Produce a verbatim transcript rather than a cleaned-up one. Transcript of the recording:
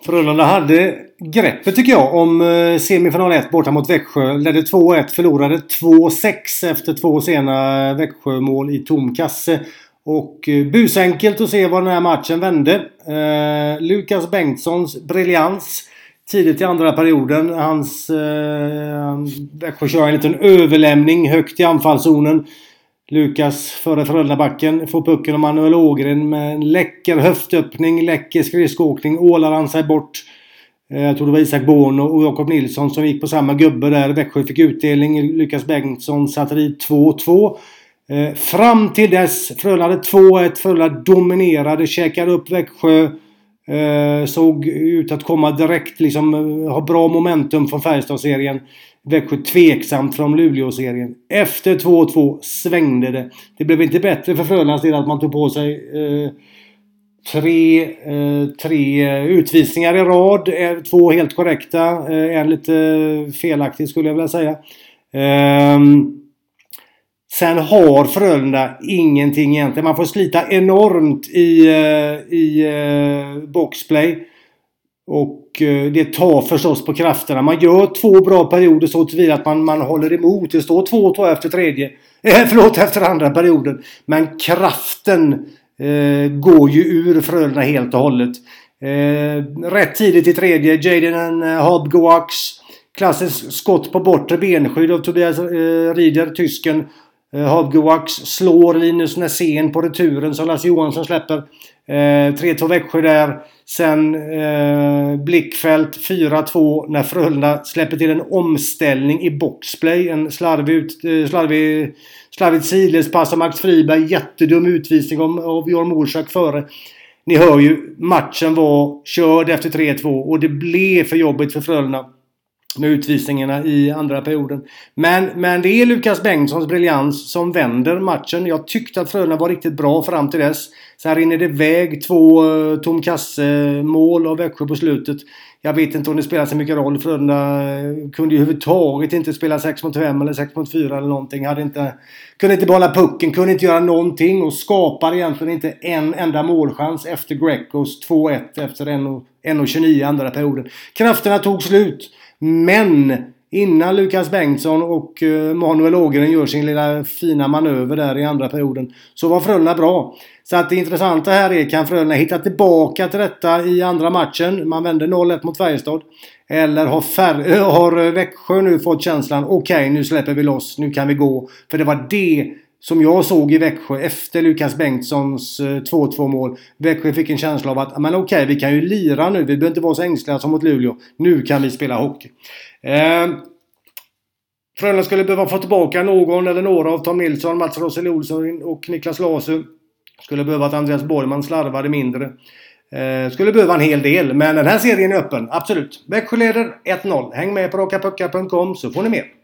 Frölunda hade greppet tycker jag om semifinal ett borta mot Växjö. Ledde två ett, förlorade två sex efter två sena Växjömål i tom kasse. Och busenkelt att se vad den här matchen vände. Eh, Lukas Bengtssons briljans tidigt i andra perioden. Hans eh, Växjö kör en liten överlämning högt i anfallszonen. Lukas före Frölundabacken får pucken och Manuel Ågren med en läcker höftöppning, läcker skridskoåkning, ålar han sig bort. Jag tror det var Isak Born och Jakob Nilsson som gick på samma gubbe där. Växjö fick utdelning, Lukas Bengtsson satte dit två två. Eh, fram till dess Frölunda hade två ett, Frölunda dominerade, käkade upp Växjö. Eh, såg ut att komma direkt, liksom ha bra momentum från Färjestad-serien. Växjö tveksamt från Luleå-serien. Efter två två svängde det. Det blev inte bättre för Frölundas del att man tog på sig eh, tre, eh, tre utvisningar i rad. Eh, två helt korrekta. Eh, en lite felaktig skulle jag vilja säga. Eh, sen har Frölunda ingenting egentligen. Man får slita enormt i, eh, i eh, boxplay. Och det tar förstås på krafterna. Man gör två bra perioder så tillvida att man, man håller emot. Det står två två efter tredje. Eh, förlåt, efter andra perioden. Men kraften eh, går ju ur Frölunda helt och hållet. Eh, rätt tidigt i tredje. Jaden Hobgowax. Klassiskt skott på bortre benskydd av Tobias eh, Rieder, tysken. Eh, Hobgowax slår Linus Näsén på returen som Lasse Johansson släpper. Eh, tre två Växjö där. Sen eh, Blickfält fyra två när Frölunda släpper till en omställning i boxplay. En slarvig, eh, slarvig, slarvigt sidledspass av Max Friberg. Jättedum utvisning av, av Björn Morsak före. Ni hör ju, matchen var körd efter tre två och det blev för jobbigt för Frölunda med utvisningarna i andra perioden. Men, men det är Lukas Bengtssons briljans som vänder matchen. Jag tyckte att Frölunda var riktigt bra fram till dess. Sen rinner det iväg två uh, tom kasse-mål av Växjö på slutet. Jag vet inte om det spelar så mycket roll. Frölunda kunde ju överhuvudtaget inte spela sex mot fem eller sex mot fyra eller någonting. Hade inte, kunde inte behålla pucken, kunde inte göra någonting och skapade egentligen inte en enda målchans efter Grecos två ett efter en tjugonio andra perioden. Krafterna tog slut. Men innan Lukas Bengtsson och Manuel Ågren gör sin lilla fina manöver där i andra perioden så var Frölunda bra. Så att det intressanta här är, kan Frölunda hitta tillbaka till detta i andra matchen? Man vände noll ett mot Färjestad. Eller har, fär- har Växjö nu fått känslan, okej okay, nu släpper vi loss, nu kan vi gå. För det var det som jag såg i Växjö efter Lukas Bengtssons två två mål. Växjö fick en känsla av att men okej, vi kan ju lira nu. Vi behöver inte vara så ängsliga som mot Luleå. Nu kan vi spela hockey. Eh, Frölunda skulle behöva få tillbaka någon eller några av Tom Nilsson, Mats Rossel Olsson och Niklas Lasu. Skulle behöva att Andreas Borgman slarvade mindre. Eh, skulle behöva en hel del. Men den här serien är öppen, absolut. Växjö leder ett noll. Häng med på rakapuckar punkt com så får ni mer.